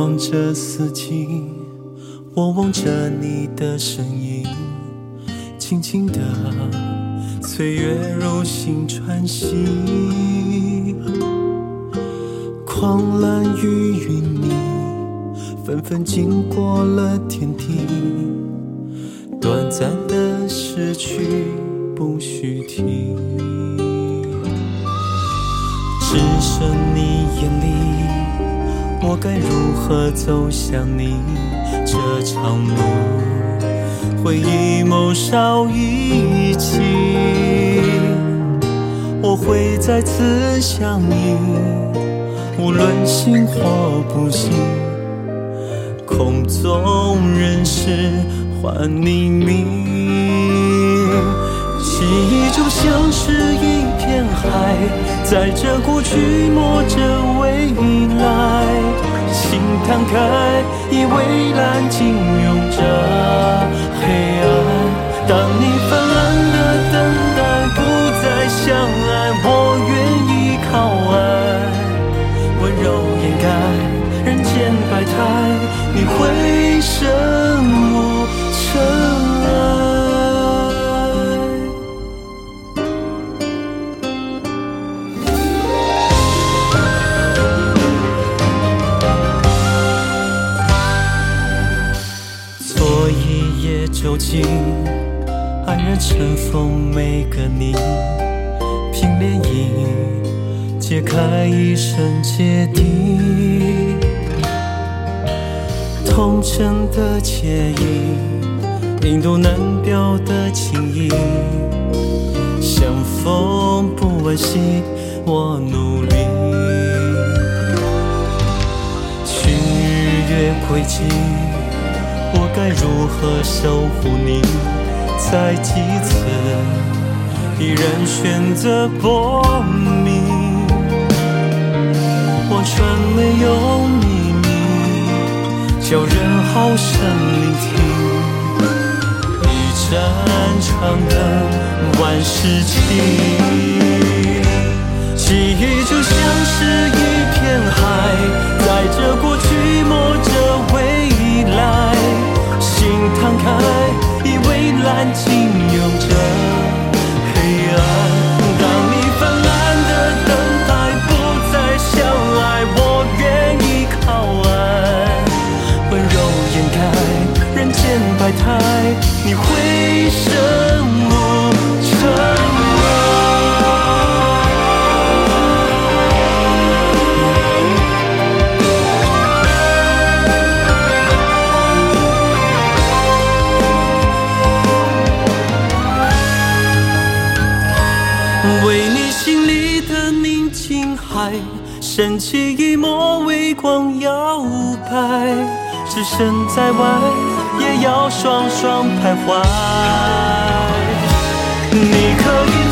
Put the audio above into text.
望着四季，我望着你的身影，轻轻的岁月如星穿行，狂澜与云霓纷纷经过了天地，短暂的失去不许提，只剩你眼里，我该如何走向你？这场路回忆谋少一起，我会再次相依，无论信或不信，空中人世换匿名。记忆就像是一片海，在这过去摸着未来，心摊开，以蔚蓝紧拥着黑暗。当你泛滥的等待不再相爱，我愿意靠岸，温柔掩盖人间百态，你会生我尘埃。做一夜酒精，安然尘封每个你，凭涟漪解开一生芥蒂，同城的惬意，印度难表的情谊，相逢不惋惜，我努力去逾越轨迹，我该如何守护你？在几次依然选择薄命，我穿没有秘密，叫人好生聆听。一盏长灯，万事清。记忆就像是一片海，在这过去摸着未来，心摊开，以蔚蓝紧拥着黑暗。当你泛滥的等待不再相爱，我愿意靠岸，温柔掩盖人间百态，你会生我尘埃。为你心里的宁静海，升起一抹微光摇摆，置身在外也要双双徘徊。你可以